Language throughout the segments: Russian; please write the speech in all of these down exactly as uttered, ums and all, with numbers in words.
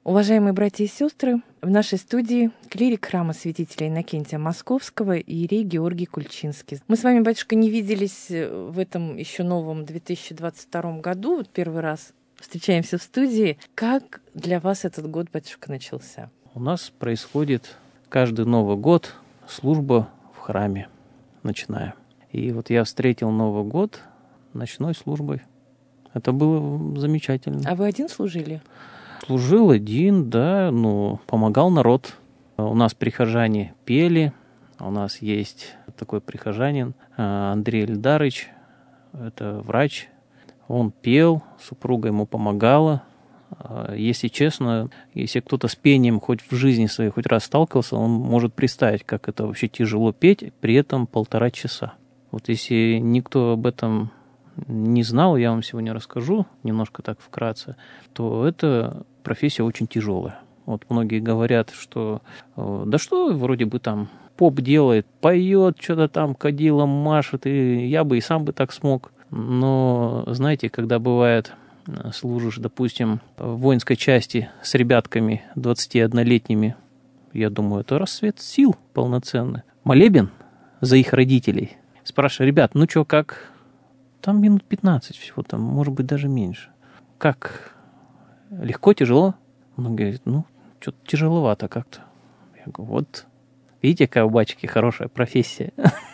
Уважаемые братья и сестры, в нашей студии клирик храма святителя Иннокентия Московского иерей Георгий Кульчинский. Мы с вами, батюшка, не виделись в этом еще новом две тысячи двадцать втором году. Вот первый раз встречаемся в студии. Как для вас этот год, батюшка, начался? У нас происходит каждый Новый год служба в храме, начиная. И вот я встретил Новый год ночной службой. Это было замечательно. А вы один служили? Служил один, да, ну, помогал народ. У нас прихожане пели, у нас есть такой прихожанин Андрей Эльдарыч, это врач. Он пел, супруга ему помогала. Если честно, если кто-то с пением хоть в жизни своей хоть раз сталкивался, он может представить, как это вообще тяжело петь, при этом полтора часа. Вот если никто об этом не знал, я вам сегодня расскажу, немножко так вкратце, то это профессия очень тяжелая. Вот многие говорят, что да что, вроде бы там поп делает, поет, что-то там кадилом машет, и я бы и сам бы так смог. Но, знаете, когда бывает, служишь, допустим, в воинской части с ребятками двадцатиоднолетними, я думаю, это расцвет сил полноценный. Молебен за их родителей. Спрашиваю, ребят, ну что, как? Там минут пятнадцать всего, там, может быть, даже меньше. Как? Легко, тяжело? Он говорит, ну, что-то тяжеловато как-то. Я говорю, вот, видите, какая у батюшки хорошая профессия.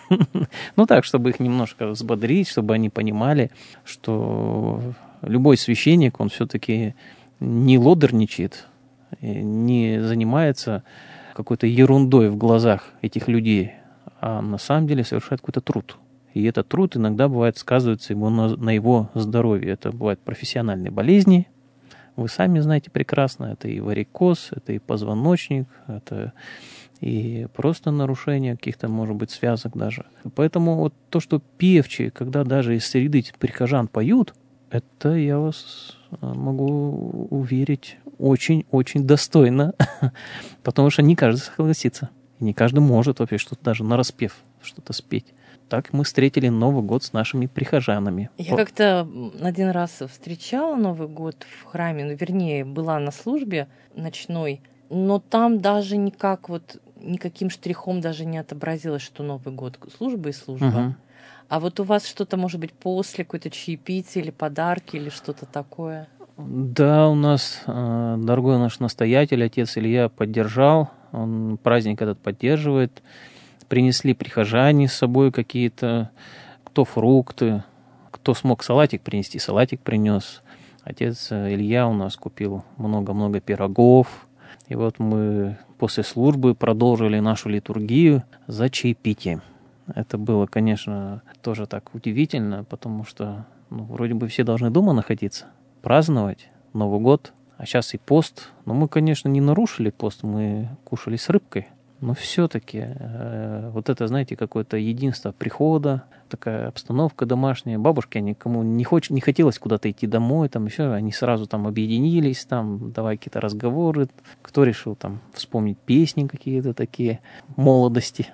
Ну так, чтобы их немножко взбодрить, чтобы они понимали, что любой священник, он все-таки не лодерничает, не занимается какой-то ерундой в глазах этих людей, а на самом деле совершает какой-то труд. И этот труд иногда бывает сказывается его на, на его здоровье. Это бывают профессиональные болезни. Вы сами знаете прекрасно, это и варикоз, это и позвоночник, это и просто нарушение каких-то, может быть, связок даже. Поэтому вот то, что певчие, когда даже из среды прихожан поют, это я вас могу уверить очень-очень достойно, потому что не каждый согласится, и не каждый может вообще что-то даже нараспев что-то спеть. Так мы встретили Новый год с нашими прихожанами. Я как-то один раз встречала Новый год в храме, ну, вернее, была на службе ночной, но там даже никак вот, никаким штрихом даже не отобразилось, что Новый год служба и служба. Угу. А вот у вас что-то, может быть, после какое-то чаепитие или подарки, или что-то такое? Да, у нас э, дорогой наш настоятель, отец Илья, поддержал, он праздник этот поддерживает. Принесли прихожане с собой какие-то, кто фрукты, кто смог салатик принести, салатик принес. Отец Илья у нас купил много-много пирогов. И вот мы после службы продолжили нашу литургию за чаепитием. Это было, конечно, тоже так удивительно, потому что ну, вроде бы все должны дома находиться, праздновать Новый год, а сейчас и пост. Но мы, конечно, не нарушили пост, мы кушали с рыбкой. Но все-таки э, вот это, знаете, какое-то единство прихода, такая обстановка домашняя. Бабушки, они кому не, хоч, не хотелось куда-то идти домой, там еще, они сразу там объединились, там, давай какие-то разговоры. Кто решил там вспомнить песни какие-то такие, молодости.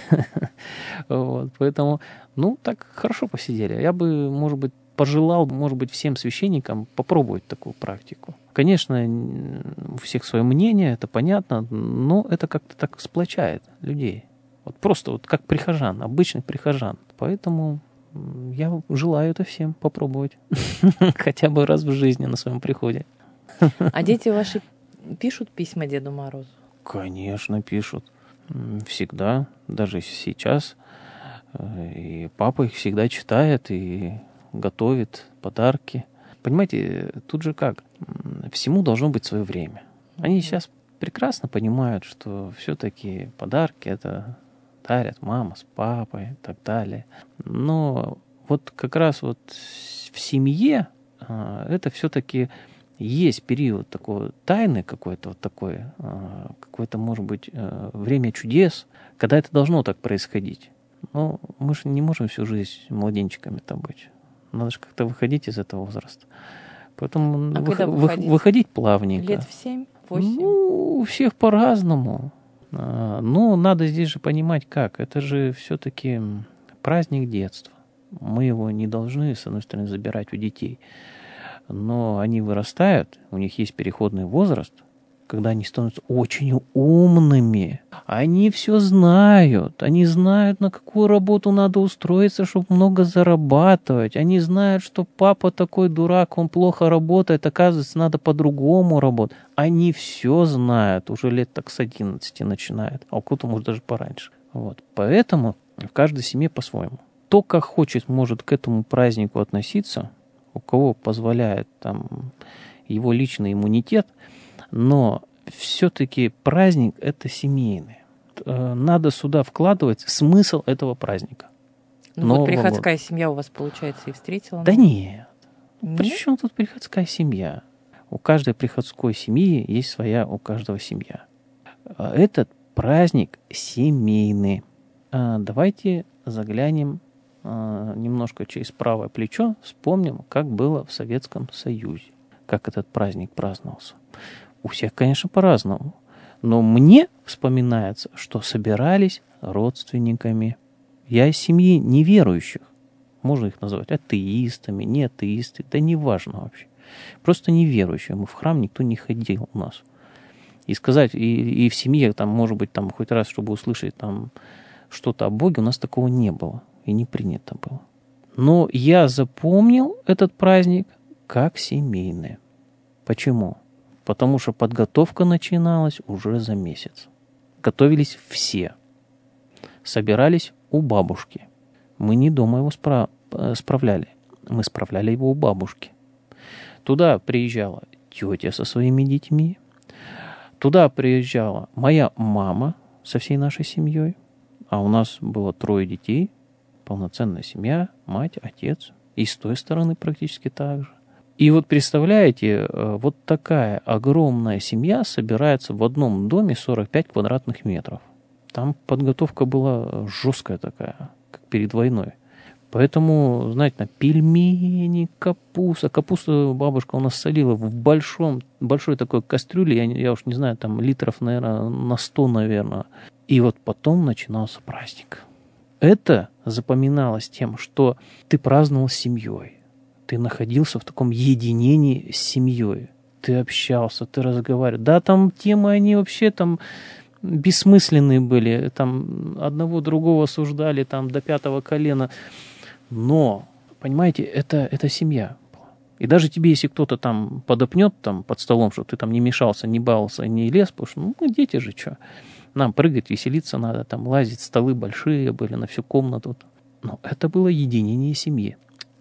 Поэтому, ну, так хорошо посидели. Я бы, может быть, пожелал, может быть, всем священникам попробовать такую практику. Конечно, у всех свое мнение, это понятно, но это как-то так сплочает людей. Вот просто вот как прихожан, обычных прихожан. Поэтому я желаю это всем попробовать. Хотя бы раз в жизни на своем приходе. А дети ваши пишут письма Деду Морозу? Конечно, пишут. Всегда, даже сейчас. И папа их всегда читает и готовит подарки. Понимаете, тут же как? Всему должно быть свое время. Они mm-hmm. сейчас прекрасно понимают, что все-таки подарки это дарят мама с папой и так далее. Но вот как раз вот в семье а, это все-таки есть период такой тайны какой-то, вот такой, а, какое-то, может быть, а, время чудес, когда это должно так происходить. Но мы же не можем всю жизнь младенчиками-то быть. Надо же как-то выходить из этого возраста. Поэтому а вы, вы, выходить плавненько. Лет в семь-восемь? Ну, у всех по-разному. А, но надо здесь же понимать, как. Это же все-таки праздник детства. Мы его не должны, с одной стороны, забирать у детей. Но они вырастают, у них есть переходный возраст, когда они становятся очень умными. Они все знают. Они знают, на какую работу надо устроиться, чтобы много зарабатывать. Они знают, что папа такой дурак, он плохо работает, оказывается, надо по-другому работать. Они все знают. Уже лет так с одиннадцати начинают. А у кого-то, может, даже пораньше. Вот. Поэтому в каждой семье по-своему. Кто как хочет, может к этому празднику относиться, у кого позволяет там его личный иммунитет, но все-таки праздник – это семейный. Надо сюда вкладывать смысл этого праздника. Ну вот приходская года. Семья у вас, получается, и встретила? Да нет. нет. Причем тут приходская семья? У каждой приходской семьи есть своя, у каждого семья. Этот праздник семейный. Давайте заглянем немножко через правое плечо, вспомним, как было в Советском Союзе, как этот праздник праздновался. У всех, конечно, по-разному. Но мне вспоминается, что собирались родственниками. Я из семьи неверующих. Можно их назвать атеистами, не атеисты. Да неважно вообще. Просто неверующие. Мы в храм никто не ходил у нас. И сказать, и, и в семье, там, может быть, там, хоть раз, чтобы услышать там, что-то о Боге, у нас такого не было. И не принято было. Но я запомнил этот праздник как семейный. Почему? Потому что подготовка начиналась уже за месяц. Готовились все. Собирались у бабушки. Мы не дома его спра- справляли. Мы справляли его у бабушки. Туда приезжала тетя со своими детьми. Туда приезжала моя мама со всей нашей семьей. А у нас было трое детей. Полноценная семья, мать, отец. И с той стороны практически так же. И вот представляете, вот такая огромная семья собирается в одном доме сорок пять квадратных метров. Там подготовка была жесткая такая, как перед войной. Поэтому, знаете, на пельмени, капуста. Капусту бабушка у нас солила в большом, большой такой кастрюле, я, я уж не знаю, там литров, наверное, на сто, наверное. И вот потом начинался праздник. Это запоминалось тем, что ты праздновал с семьей. Ты находился в таком единении с семьей. Ты общался, ты разговаривал. Да, там темы, они вообще там бессмысленные были. Там одного другого осуждали там до пятого колена. Но, понимаете, это, это семья. И даже тебе, если кто-то там подопнет там под столом, чтобы ты там не мешался, не баловался, не лез, потому что, ну, мы дети же, что. Нам прыгать, веселиться надо, там лазить, столы большие были на всю комнату. Но это было единение семьи.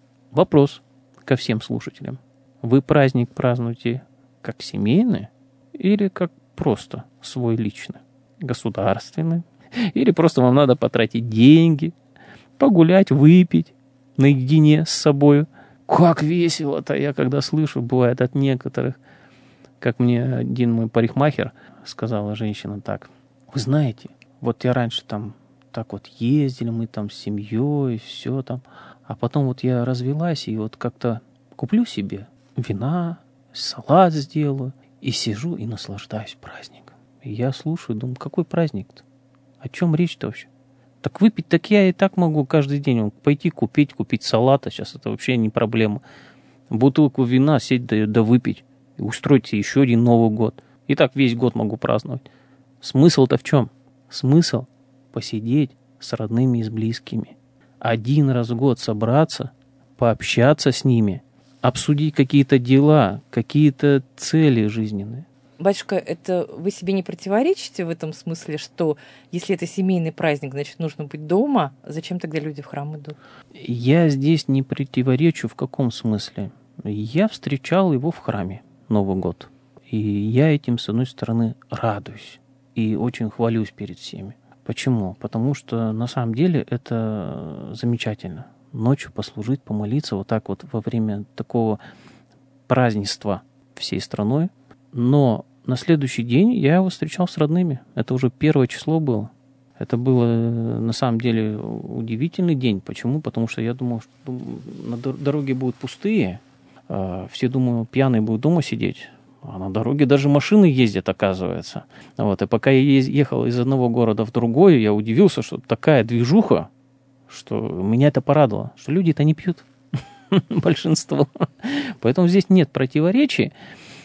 Вопрос ко всем слушателям. Вы праздник празднуете как семейный или как просто свой личный, государственный? Или просто вам надо потратить деньги, погулять, выпить наедине с собой? Как весело-то! Я когда слышу, бывает от некоторых, как мне один мой парикмахер сказала женщина так. Вы знаете, вот я раньше там так вот ездили, мы там с семьей, все там. А потом вот я развелась и вот как-то куплю себе вина, салат сделаю и сижу и наслаждаюсь праздником. И я слушаю, думаю, какой праздник-то? О чем речь-то вообще? Так выпить, так я и так могу каждый день пойти купить, купить салат, а сейчас это вообще не проблема. Бутылку вина сесть да, да выпить и устроить еще один Новый год. И так весь год могу праздновать. Смысл-то в чем? Смысл посидеть с родными и с близкими. Один раз в год собраться, пообщаться с ними, обсудить какие-то дела, какие-то цели жизненные. Батюшка, это вы себе не противоречите в этом смысле, что если это семейный праздник, значит, нужно быть дома? Зачем тогда люди в храм идут? Я здесь не противоречу в каком смысле. Я встречал его в храме Новый год. И я этим, с одной стороны, радуюсь. И очень хвалюсь перед всеми. Почему? Потому что на самом деле это замечательно. Ночью послужить, помолиться вот так вот во время такого празднества всей страной. Но на следующий день я его встречал с родными. Это уже первое число было. Это было на самом деле удивительный день. Почему? Потому что я думал, что на дороге будут пустые. Все, думаю, пьяные будут дома сидеть. А на дороге даже машины ездят, оказывается. Вот. И пока я ехал из одного города в другой, я удивился, что такая движуха, что меня это порадовало, что люди-то не пьют. Большинство. Поэтому здесь нет противоречий.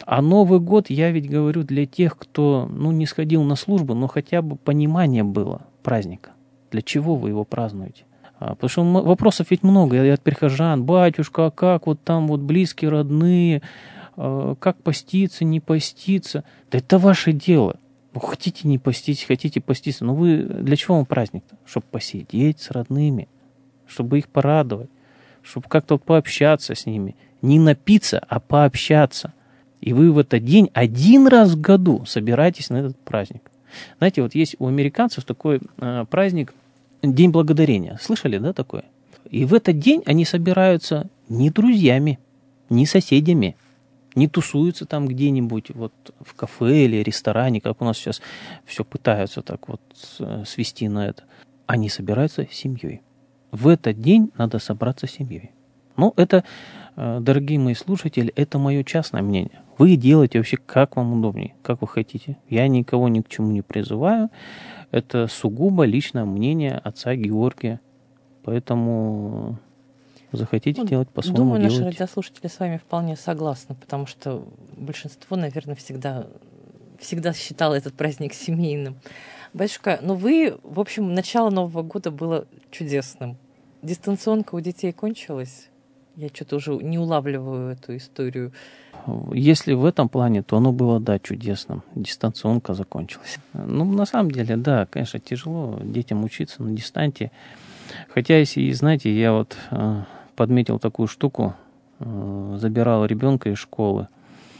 А Новый год, я ведь говорю, для тех, кто, ну, не сходил на службу, но хотя бы понимание было праздника. Для чего вы его празднуете? А, потому что вопросов ведь много. И от прихожан: батюшка, а как вот там вот близкие, родные, а, как поститься, не поститься? Да это ваше дело. Ну, хотите не поститесь, хотите поститься. Но вы, для чего вам праздник-то? Чтобы посидеть с родными, чтобы их порадовать, чтобы как-то вот пообщаться с ними. Не напиться, а пообщаться. И вы в этот день один раз в году собираетесь на этот праздник. Знаете, вот есть у американцев такой э, праздник День Благодарения. Слышали, да, такое? И в этот день они собираются не друзьями, не соседями, не тусуются там где-нибудь вот в кафе или ресторане, как у нас сейчас все пытаются так вот свести на это. Они собираются с семьей. В этот день надо собраться с семьей. Ну, это, дорогие мои слушатели, это мое частное мнение. Вы делаете вообще как вам удобнее, как вы хотите. Я никого ни к чему не призываю. Это сугубо личное мнение отца Георгия. Поэтому захотите ну, делать по-своему, думаю, делайте. наши радиослушатели с вами вполне согласны, потому что большинство, наверное, всегда, всегда считало этот праздник семейным. Батюшка, ну вы, в общем, начало Нового года было чудесным. Дистанционка у детей кончилась? Я что-то уже не улавливаю эту историю. Если в этом плане, то оно было, да, чудесным. Дистанционка закончилась. Ну, на самом деле, да, конечно, тяжело детям учиться на дистанте. Хотя, если, знаете, я вот э, подметил такую штуку, э, забирал ребенка из школы.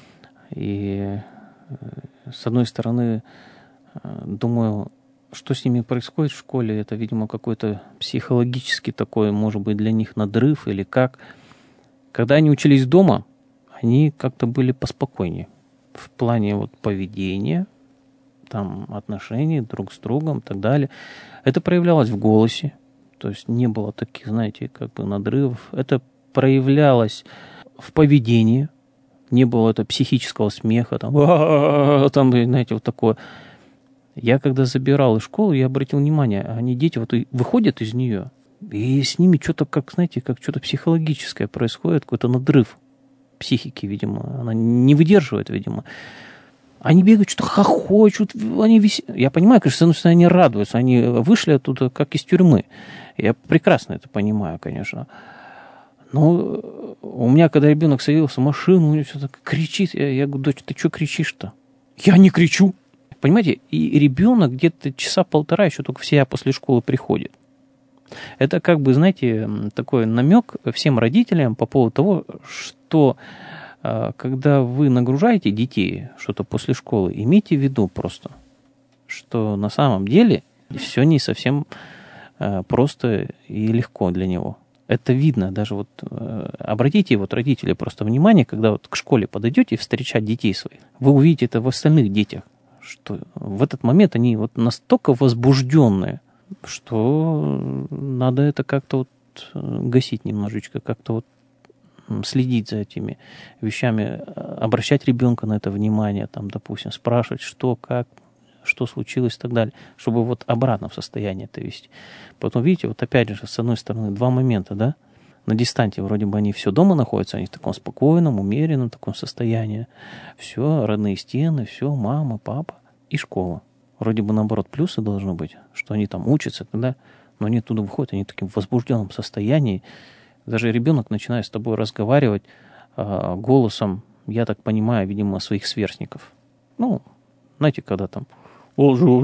И э, с одной стороны, э, думаю, что с ними происходит в школе, это, видимо, какой-то психологический такой, может быть, для них надрыв или как. Когда они учились дома, они как-то были поспокойнее в плане вот поведения, там, отношений друг с другом и так далее. Это проявлялось в голосе, то есть не было таких, знаете, как бы надрывов. Это проявлялось в поведении, не было это психического смеха, там, там, знаете, вот такое. Я когда забирал из школы, я обратил внимание, они, дети, вот выходят из нее, и с ними что-то, как, знаете, как что-то психологическое происходит, какой-то надрыв психики, видимо. Она не выдерживает, видимо. Они бегают, что-то хохочут, они вис... Я понимаю, конечно, с одной стороны, они радуются, они вышли оттуда, как из тюрьмы. Я прекрасно это понимаю, конечно. Но у меня, когда ребенок садился в машину, он все так кричит. Я, я говорю: дочь, ты что кричишь-то? Я не кричу. Понимаете, и ребенок где-то часа полтора еще только в себя после школы приходит. Это как бы, знаете, такой намек всем родителям по поводу того, что когда вы нагружаете детей что-то после школы, имейте в виду просто, что на самом деле все не совсем просто и легко для него. Это видно, даже вот обратите вот родители просто внимание, когда вот к школе подойдете встречать детей своих, вы увидите это в остальных детях, что в этот момент они вот настолько возбужденные, что надо это как-то вот гасить немножечко, как-то вот следить за этими вещами, обращать ребенка на это внимание, там, допустим, спрашивать, что, как, что случилось и так далее, чтобы вот обратно в состояние это вести. Потом, видите, вот опять же, с одной стороны, два момента, да, на дистанте вроде бы они все дома находятся, они в таком спокойном, умеренном таком состоянии, все, родные стены, все, мама, папа и школа. Вроде бы, наоборот, плюсы должны быть, что они там учатся, тогда, но они оттуда выходят, они в таком возбужденном состоянии. Даже ребенок начинает с тобой разговаривать э, голосом, я так понимаю, видимо, своих сверстников. Ну, знаете, когда там... Да,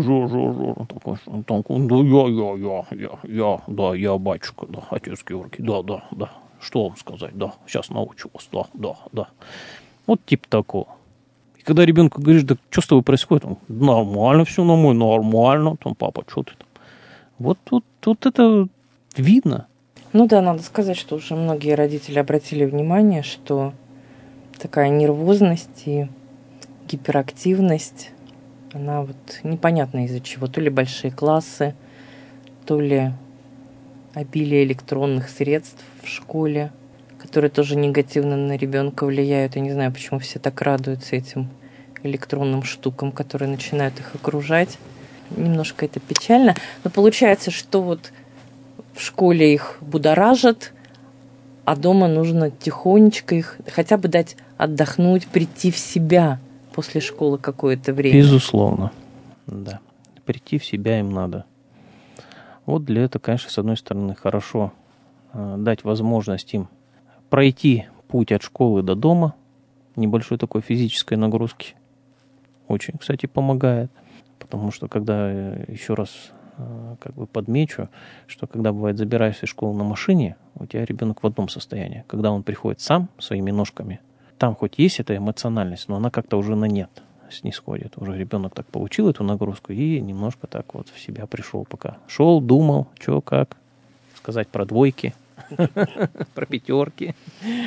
я, я, я, я, я, да, я батюшка, да, отец Георгий, да, да, да. Что вам сказать, да, сейчас научу вас, да, да, да. Вот типа такого. И когда ребенку говоришь, да что с тобой происходит? Он: нормально все, на мой, нормально. Там, папа, что ты там? Вот тут, тут это видно. Ну да, надо сказать, что уже многие родители обратили внимание, что такая нервозность и гиперактивность, она вот непонятно из-за чего. То ли большие классы, то ли обилие электронных средств в школе, которые тоже негативно на ребенка влияют. Я не знаю, почему все так радуются этим электронным штукам, которые начинают их окружать. Немножко это печально. Но получается, что вот в школе их будоражат, а дома нужно тихонечко их хотя бы дать отдохнуть, прийти в себя после школы какое-то время. Безусловно, да. Прийти в себя им надо. Вот для этого, конечно, с одной стороны, хорошо э, дать возможность им пройти путь от школы до дома, небольшой такой физической нагрузки. Очень, кстати, помогает. Потому что, когда, еще раз э, как бы подмечу, что когда, бывает, забираешься из школы на машине, у тебя ребенок в одном состоянии. Когда он приходит сам, своими ножками, там хоть есть эта эмоциональность, но она как-то уже на нет снисходит. Уже ребенок так получил эту нагрузку и немножко так вот в себя пришел пока. Шел, думал, что, как, сказать про двойки, про пятерки.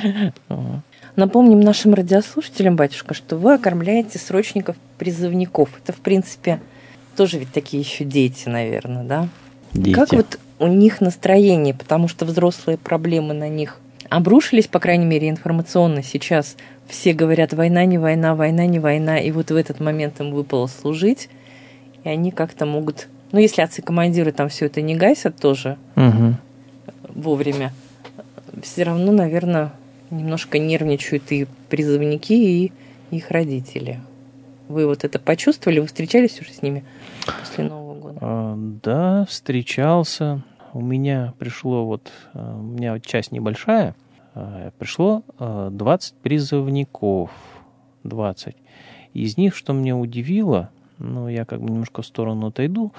Напомним нашим радиослушателям, батюшка, что вы окормляете срочников-призывников. Это, в принципе, тоже ведь такие еще дети, наверное, да? Дети. Как вот у них настроение, потому что взрослые проблемы на них обрушились, по крайней мере, информационно сейчас. Все говорят, война не война, война не война, и вот в этот момент им выпало служить, и они как-то могут... Ну, если отцы-командиры там все это не гасят тоже угу. вовремя, все равно, наверное, немножко нервничают и призывники, и их родители. Вы вот это почувствовали? Вы встречались уже с ними после Нового года? А, да, встречался. У меня пришло вот... У меня вот часть небольшая. Пришло двадцать призывников. двадцать. Из них, что меня удивило, ну, я как бы немножко в сторону отойду,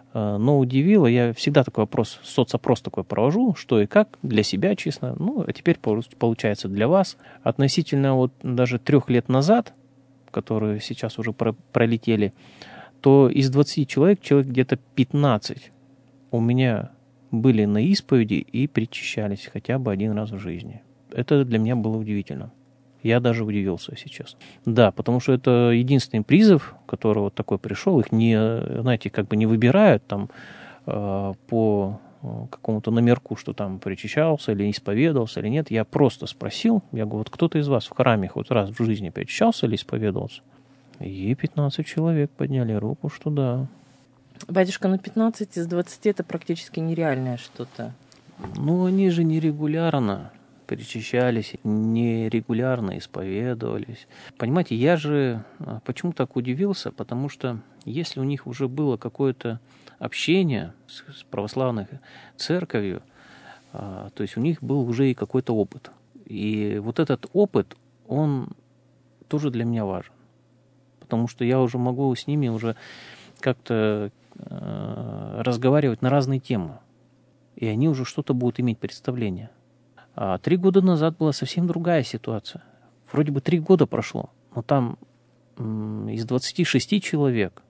но удивило, я всегда такой вопрос, соцопрос такой провожу, что и как, для себя, честно. Ну, а теперь получается для вас. Относительно вот даже трех лет назад, которые сейчас уже пролетели, то из двадцати человек, человек где-то пятнадцать у меня были на исповеди и причащались хотя бы один раз в жизни. Это для меня было удивительно. Я даже удивился сейчас. Да, потому что это единственный призыв, который вот такой пришел. Их не, знаете, как бы не выбирают там э, по какому-то номерку, что там причащался или исповедовался или нет. Я просто спросил, я говорю, вот кто-то из вас в храме хоть раз в жизни причащался или исповедовался? И пятнадцать человек подняли руку, что да. Батюшка, ну пятнадцать из двадцати это практически нереальное что-то. Ну, они же нерегулярно причащались, нерегулярно исповедовались. Понимаете, я же почему так удивился, потому что если у них уже было какое-то общение с, с православной церковью, а, то есть у них был уже и какой-то опыт. И вот этот опыт, он тоже для меня важен. Потому что я уже могу с ними уже как-то э, разговаривать на разные темы. И они уже что-то будут иметь представление. А три года назад была совсем другая ситуация. Вроде бы три года прошло, но там м, из двадцати шести человек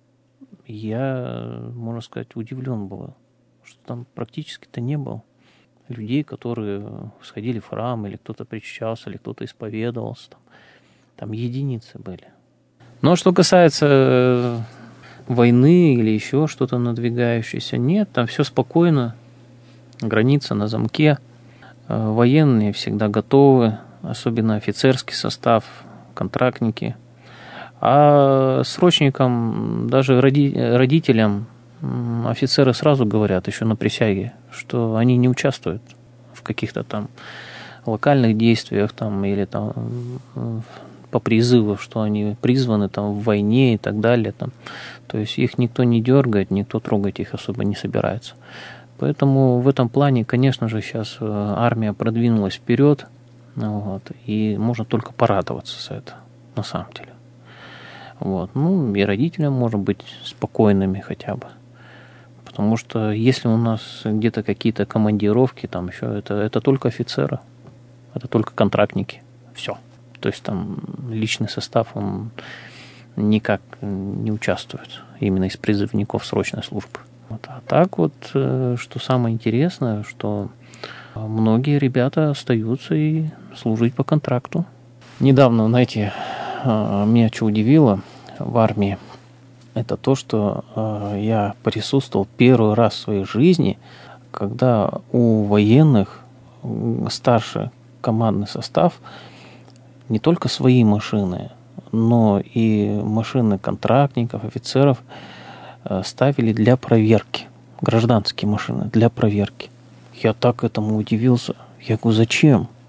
я, можно сказать, удивлен был, что там практически-то не было людей, которые сходили в храм, или кто-то причащался, или кто-то исповедовался. Там, там единицы были. Но что касается войны или еще что-то надвигающееся, нет, там все спокойно, граница на замке. Военные всегда готовы, особенно офицерский состав, контрактники. А срочникам, даже роди- родителям, офицеры сразу говорят еще на присяге, что они не участвуют в каких-то там локальных действиях там, или там по призыву, что они призваны там в войне и так далее. Там. То есть их никто не дергает, никто трогать их особо не собирается. Поэтому в этом плане, конечно же, сейчас армия продвинулась вперед, вот, и можно только порадоваться за это, на самом деле. Вот. Ну, и родителям можно быть спокойными хотя бы. Потому что если у нас где-то какие-то командировки, там еще это, это только офицеры, это только контрактники. Все. То есть там личный состав, он никак не участвует именно из призывников срочной службы. Вот. А так вот, что самое интересное, что многие ребята остаются и служить по контракту. Недавно, знаете, меня что удивило в армии, это то, что я присутствовал первый раз в своей жизни, когда у военных старший командный состав не только свои машины, но и машины контрактников, офицеров ставили для проверки. Гражданские машины для проверки. Я так этому удивился. Я говорю, зачем?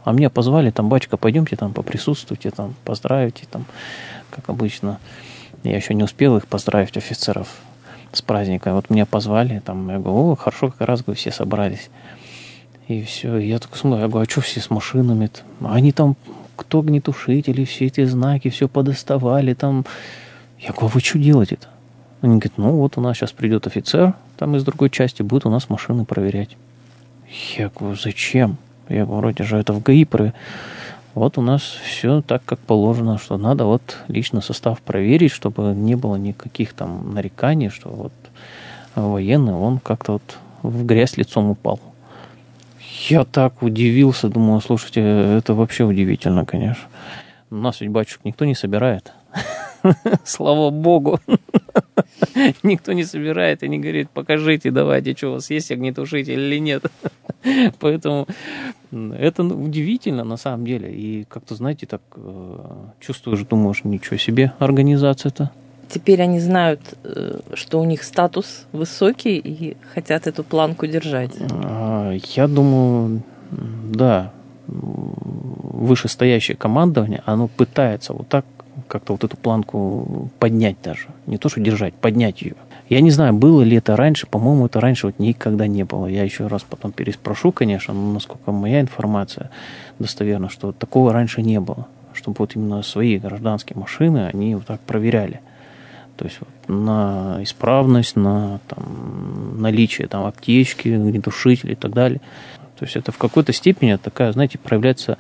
А меня позвали, там, батюшка, пойдемте там поприсутствуйте, там, поздравите, там, как обычно. Я еще не успел их поздравить, офицеров, с праздником. Вот меня позвали, там, я говорю, о, хорошо, как раз, говорю, все собрались. И все, и я такой смотрю, я говорю, а что все с машинами-то? Они там, кто огнетушители, все эти знаки, все подоставали, там. Я говорю, вы что делаете-то? Они говорят, ну вот у нас сейчас придет офицер, там из другой части, будет у нас машины проверять. Я говорю, зачем? Я говорю, вроде же это в ГАИ. Про... Вот у нас все так, как положено, что надо вот личный состав проверить, чтобы не было никаких там нареканий, что вот военный, он как-то вот в грязь лицом упал. Я так удивился, думаю, слушайте, это вообще удивительно, конечно. У нас ведь батюшек никто не собирает. Слава Богу. Никто не собирает и не говорит, покажите, давайте, что у вас есть огнетушитель или нет. Поэтому это удивительно на самом деле. И как-то, знаете, так чувствуешь, думаешь, ничего себе организация-то. Теперь они знают, что у них статус высокий и хотят эту планку держать. Я думаю, да, вышестоящее командование, оно пытается вот так как-то вот эту планку поднять даже. Не то, что держать, поднять ее. Я не знаю, было ли это раньше. По-моему, это раньше вот никогда не было. Я еще раз потом переспрошу, конечно, но насколько моя информация достоверна, что такого раньше не было. Чтобы вот именно свои гражданские машины, они вот так проверяли. То есть вот на исправность, на там, наличие там, аптечки, огнетушителей и так далее. То есть это в какой-то степени такая, знаете, проявляется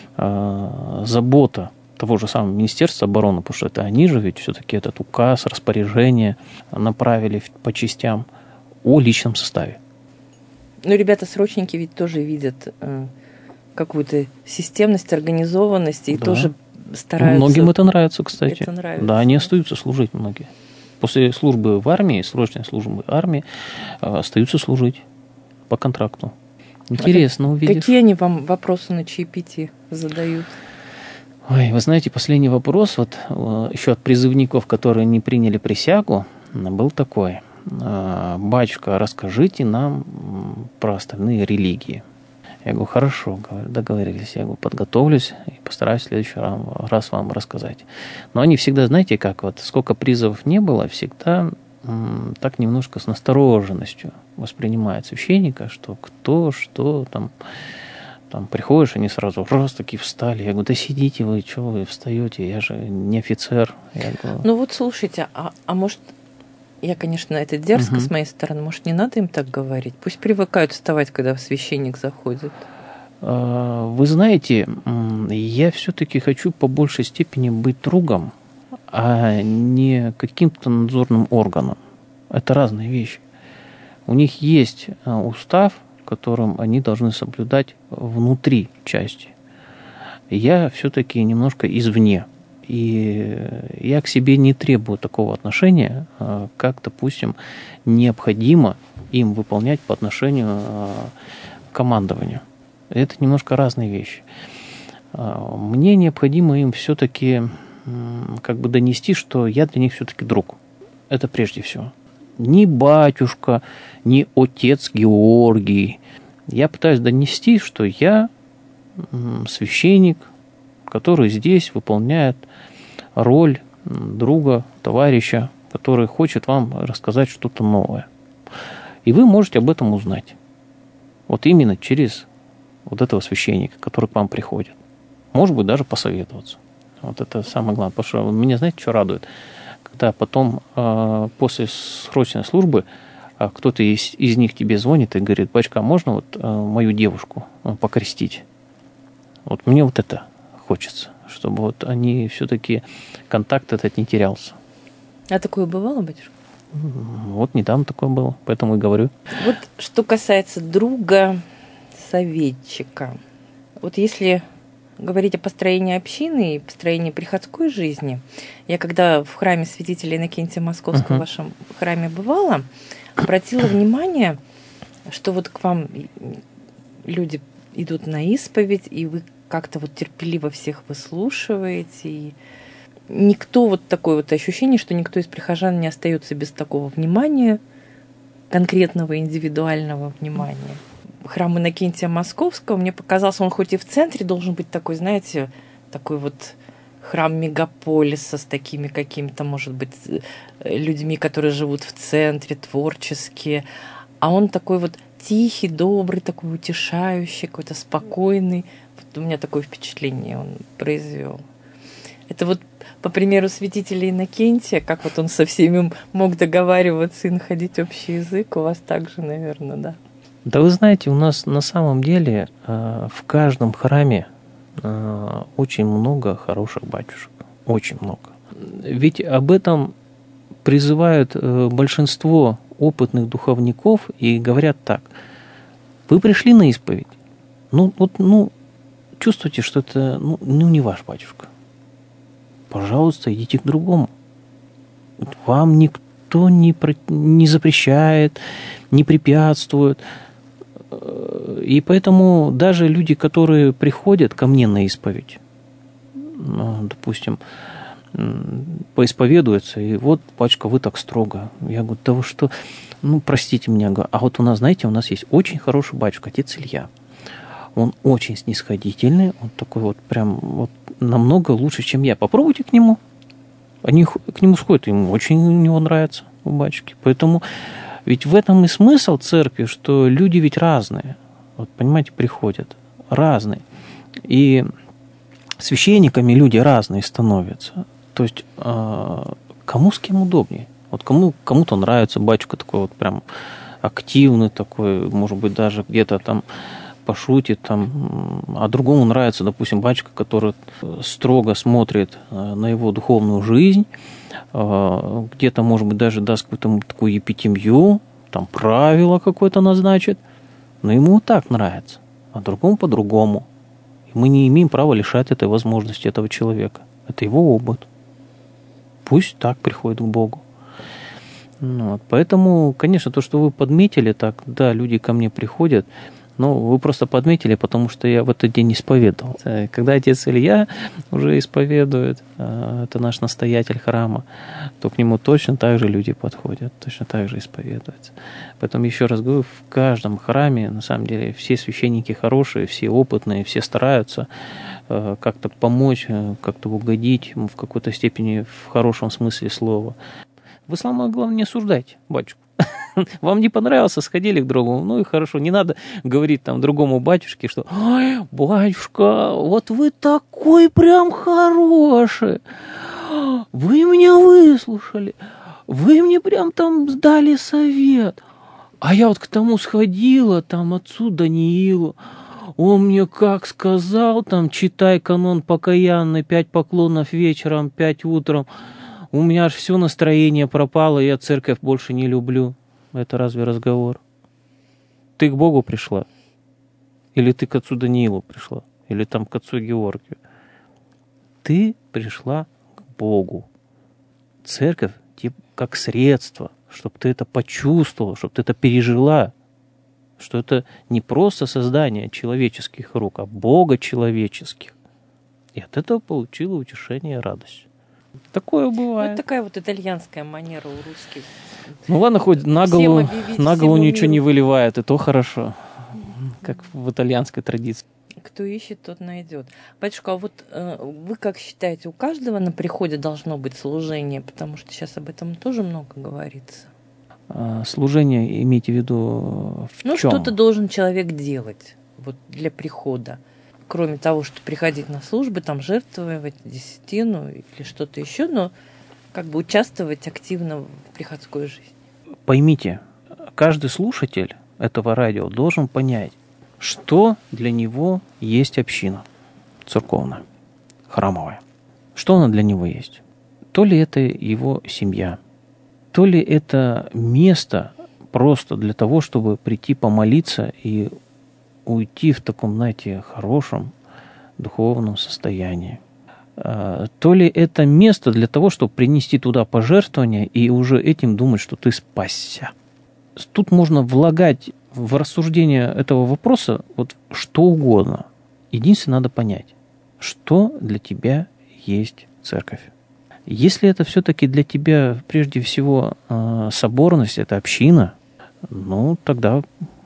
э, забота того же самого Министерства обороны, потому что это они же ведь все-таки этот указ, распоряжение направили по частям о личном составе. Ну, ребята-срочники ведь тоже видят э, какую-то системность, организованность и да. тоже стараются... Многим это нравится, кстати. Это нравится. Да, они остаются служить многие. После службы в армии, срочной службы в армии, остаются служить по контракту. Интересно а увидишь. Какие они вам вопросы на чаепитии задают? Ой, вы знаете, последний вопрос вот еще от призывников, которые не приняли присягу, был такой. Батюшка, расскажите нам про остальные религии. Я говорю, хорошо, договорились. Я говорю, подготовлюсь и постараюсь в следующий раз вам рассказать. Но они всегда, знаете, как вот, сколько призывов не было, всегда м, так немножко с настороженностью воспринимает священника, что кто, что там... Там приходишь, они сразу раз таки встали. Я говорю, да сидите вы, что вы встаете? Я же не офицер. Я говорю, ну вот слушайте, а, а может, я, конечно, это дерзко угу. с моей стороны, может, не надо им так говорить? Пусть привыкают вставать, когда священник заходит. Вы знаете, я все-таки хочу по большей степени быть другом, а не каким-то надзорным органом. Это разные вещи. У них есть устав, которым они должны соблюдать внутри части. Я все-таки немножко извне. И я к себе не требую такого отношения, как, допустим, необходимо им выполнять по отношению к командованию. Это немножко разные вещи. Мне необходимо им все-таки как бы донести, что я для них все-таки друг. Это прежде всего. Ни батюшка, ни отец Георгий. Я пытаюсь донести, что я священник, который здесь выполняет роль друга, товарища, который хочет вам рассказать что-то новое. И вы можете об этом узнать. Вот именно через вот этого священника, который к вам приходит. Может быть, даже посоветоваться. Вот это самое главное. Потому что меня, знаете, что радует? Когда потом э, после срочной службы э, кто-то из, из них тебе звонит и говорит, батюшка, а можно вот э, мою девушку э, покрестить? Вот мне вот это хочется, чтобы вот они все-таки контакт этот не терялся. А такое бывало, батюшка? Вот недавно такое было, поэтому и говорю. Вот что касается друга советчика. Вот если говорить о построении общины и построении приходской жизни, я когда в храме святителя Иннокентия Московского, uh-huh. в вашем храме бывала, обратила внимание, что вот к вам люди идут на исповедь, и вы как-то вот терпеливо всех выслушиваете, и никто, вот такое вот ощущение, что никто из прихожан не остается без такого внимания, конкретного индивидуального внимания. храм Иннокентия Московского, мне показалось, он хоть и в центре должен быть такой, знаете, такой вот храм мегаполиса с такими какими-то, может быть, людьми, которые живут в центре, творческие. А он такой вот тихий, добрый, такой утешающий, какой-то спокойный. Вот у меня такое впечатление он произвел. Это вот по примеру святителя Иннокентия, как вот он со всеми мог договариваться и находить общий язык, у вас также, наверное, да? Да вы знаете, у нас на самом деле э, в каждом храме э, очень много хороших батюшек. Очень много. Ведь об этом призывают э, большинство опытных духовников и говорят так. Вы пришли на исповедь, ну, вот, ну, чувствуете, что это ну, ну, не ваш батюшка. Пожалуйста, идите к другому. Вам никто не, про, не запрещает, не препятствует. И поэтому даже люди, которые приходят ко мне на исповедь, допустим, поисповедуются, и вот, батюшка, вы так строго. Я говорю, да вы что, ну, простите меня. А вот у нас, знаете, у нас есть очень хороший батюшка, отец Илья. Он очень снисходительный, он такой вот прям вот намного лучше, чем я. Попробуйте к нему. Они к нему сходят, ему очень у него нравится, у батюшки. Поэтому ведь в этом и смысл церкви, что люди ведь разные. Вот, понимаете, приходят разные. И священниками люди разные становятся. То есть кому с кем удобнее. Вот кому, кому-то нравится батюшка такой вот прям активный такой, может быть, даже где-то там пошутит, там, а другому нравится, допустим, батюшка, который строго смотрит на его духовную жизнь, где-то, может быть, даже даст какую-то такую епитемью, там, правило какое-то назначит, но ему вот так нравится, а другому по-другому. И мы не имеем права лишать этой возможности этого человека. Это его опыт. Пусть так приходит к Богу. Вот. Поэтому, конечно, то, что вы подметили, так, да, люди ко мне приходят, но вы просто подметили, потому что я в этот день исповедовал. Когда отец Илья уже исповедует, это наш настоятель храма, то к нему точно так же люди подходят, точно так же исповедуются. Поэтому еще раз говорю, в каждом храме, на самом деле, все священники хорошие, все опытные, все стараются как-то помочь, как-то угодить в какой-то степени в хорошем смысле слова. Вы, самое главное, не осуждайте батюшку. Вам не понравился, сходили к другому, ну и хорошо, не надо говорить там другому батюшке, что «Ой, батюшка, вот вы такой прям хороший, вы меня выслушали, вы мне прям там дали совет, а я вот к тому сходила, там отцу Даниилу, он мне как сказал, там читай канон покаянный, пять поклонов вечером, пять утром, у меня аж все настроение пропало, я церковь больше не люблю». Это разве разговор? Ты к Богу пришла? Или ты к отцу Даниилу пришла? Или там к отцу Георгию? Ты пришла к Богу. Церковь типа как средство, чтобы ты это почувствовала, чтобы ты это пережила. Что это не просто создание человеческих рук, а Бога человеческих. И от этого получила утешение и радость. Такое бывает. Ну, это такая вот итальянская манера у русских. Ну ладно, хоть на голову, объявить, на голову ничего миру не выливает, и то хорошо. Как в итальянской традиции. Кто ищет, тот найдет. Батюшка, а вот э, вы как считаете, у каждого на приходе должно быть служение? Потому что сейчас об этом тоже много говорится. А, служение имейте в виду в ну, чем? Ну, что-то должен человек делать вот, для прихода. Кроме того, что приходить на службы, там жертвовать десятину или что-то еще, но как бы участвовать активно в приходской жизни. Поймите, каждый слушатель этого радио должен понять, что для него есть община церковная, храмовая. Что она для него есть? То ли это его семья, то ли это место просто для того, чтобы прийти помолиться и уйти в таком, знаете, хорошем духовном состоянии. То ли это место для того, чтобы принести туда пожертвования и уже этим думать, что ты спасся. Тут можно влагать в рассуждение этого вопроса вот что угодно. Единственное, надо понять, что для тебя есть церковь. Если это все-таки для тебя прежде всего соборность, это община, ну тогда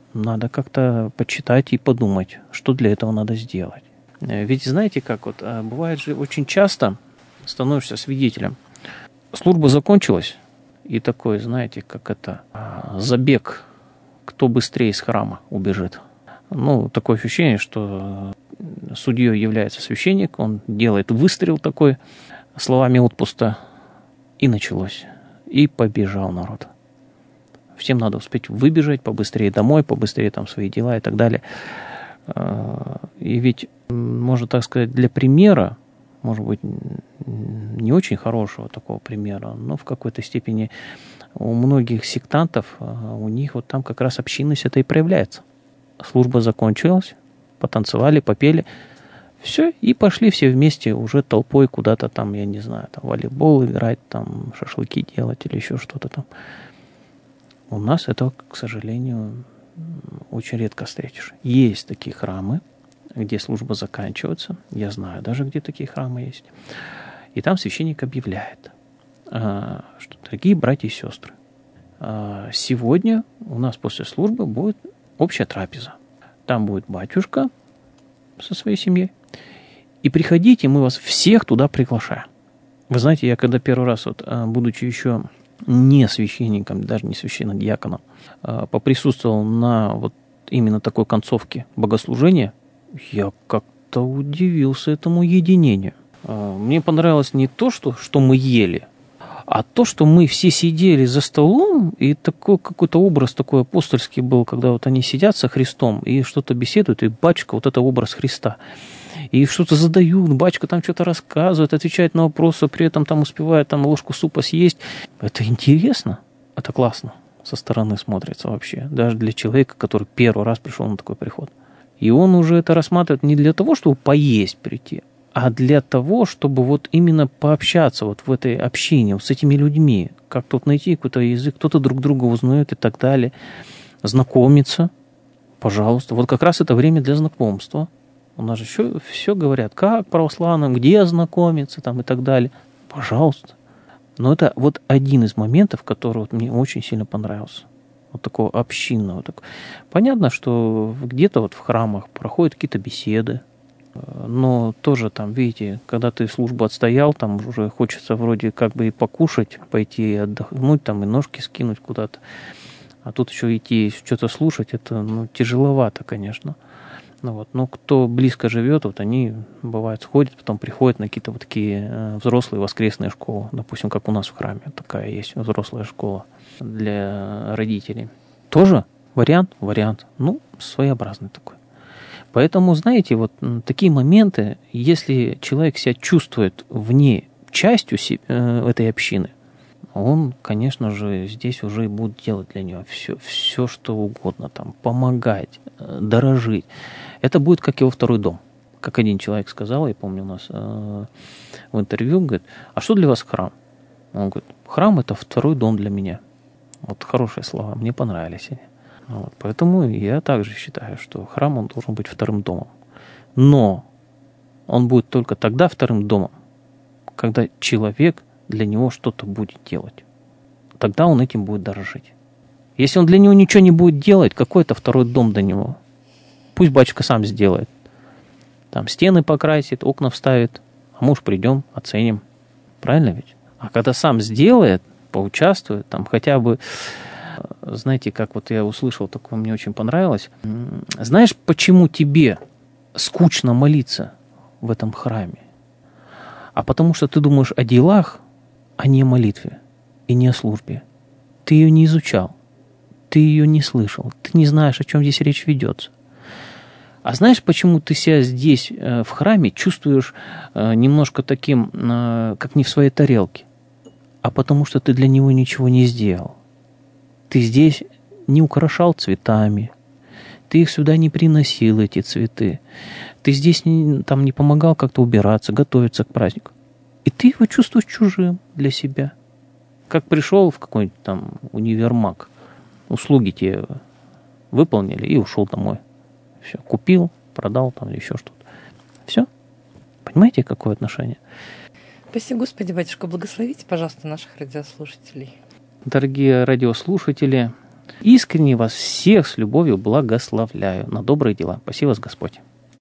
надо как-то почитать и подумать, что для этого надо сделать. Ведь знаете как, вот бывает же очень часто становишься свидетелем. Служба закончилась, и такой, знаете, как это, забег, кто быстрее из храма убежит. Ну, такое ощущение, что судьей является священник, он делает выстрел такой, словами отпуска, и началось. И побежал народ. Всем надо успеть выбежать побыстрее домой, побыстрее там свои дела и так далее. И ведь, можно так сказать, для примера, может быть, не очень хорошего такого примера, но в какой-то степени у многих сектантов, у них вот там как раз общинность это и проявляется. Служба закончилась, потанцевали, попели, все, и пошли все вместе уже толпой куда-то там, я не знаю, там волейбол играть, там шашлыки делать или еще что-то там. У нас этого, к сожалению, очень редко встретишь. Есть такие храмы, где служба заканчивается. Я знаю даже, где такие храмы есть. И там священник объявляет, что, дорогие братья и сестры, сегодня у нас после службы будет общая трапеза. Там будет батюшка со своей семьей. И приходите, мы вас всех туда приглашаем. Вы знаете, я когда первый раз, вот, будучи еще не священником, даже не священнодиаконом, поприсутствовал на вот именно такой концовке богослужения, я как-то удивился этому единению. Мне понравилось не то, что, что мы ели, а то, что мы все сидели за столом, и такой какой-то образ такой апостольский был, когда вот они сидят со Христом и что-то беседуют, и батюшка, вот это образ Христа. И что-то задают, батюшка там что-то рассказывает, отвечает на вопросы, при этом там успевает там ложку супа съесть. Это интересно, это классно со стороны смотрится вообще, даже для человека, который первый раз пришел на такой приход. И он уже это рассматривает не для того, чтобы поесть прийти, а для того, чтобы вот именно пообщаться вот в этой общине, вот с этими людьми, как тут найти какой-то язык, кто-то друг друга узнает и так далее, знакомиться, пожалуйста. Вот как раз это время для знакомства. У нас же еще все говорят, как православным, где знакомиться там и так далее. Пожалуйста. Но это вот один из моментов, который вот мне очень сильно понравился. Вот такого общинного. Так. Понятно, что где-то вот в храмах проходят какие-то беседы, но тоже там, видите, когда ты службу отстоял, там уже хочется вроде как бы и покушать, пойти отдохнуть, там и ножки скинуть куда-то. А тут еще идти что-то слушать, это ну, тяжеловато, конечно. Ну, вот. Но кто близко живет, вот они, бывает, сходят, потом приходят на какие-то вот такие взрослые воскресные школы. Допустим, как у нас в храме такая есть взрослая школа для родителей. Тоже вариант? Вариант. Ну, своеобразный такой. Поэтому, знаете, вот такие моменты, если человек себя чувствует в ней частью этой общины, он, конечно же, здесь уже и будет делать для нее все, все, что угодно, там, помогать, дорожить. Это будет как его второй дом. Как один человек сказал, я помню у нас э, в интервью, говорит, а что для вас храм? Он говорит, храм – это второй дом для меня. Вот хорошие слова, мне понравились они. Вот, поэтому я также считаю, что храм он должен быть вторым домом. Но он будет только тогда вторым домом, когда человек для него что-то будет делать. Тогда он этим будет дорожить. Если он для него ничего не будет делать, какой это второй дом до него? Пусть батюшка сам сделает. Там стены покрасит, окна вставит, а мы уж придем, оценим. Правильно ведь? А когда сам сделает, поучаствует, там хотя бы, знаете, как вот я услышал, такое мне очень понравилось. Знаешь, почему тебе скучно молиться в этом храме? А потому что ты думаешь о делах, а не о молитве и не о службе. Ты ее не изучал, ты ее не слышал, ты не знаешь, о чем здесь речь ведется. А знаешь, почему ты себя здесь, в храме, чувствуешь немножко таким, как не в своей тарелке? А потому что ты для него ничего не сделал. Ты здесь не украшал цветами, ты их сюда не приносил, эти цветы. Ты здесь не, там, не помогал как-то убираться, готовиться к празднику. И ты его чувствуешь чужим для себя. Как пришел в какой-нибудь там универмаг, услуги тебе выполнили и ушел домой. Все, купил, продал там или еще что-то. Все. Понимаете, какое отношение? Спасибо, Господи, батюшка, благословите, пожалуйста, наших радиослушателей. Дорогие радиослушатели, Искренне вас всех с любовью благословляю на добрые дела. Спаси вас Господь.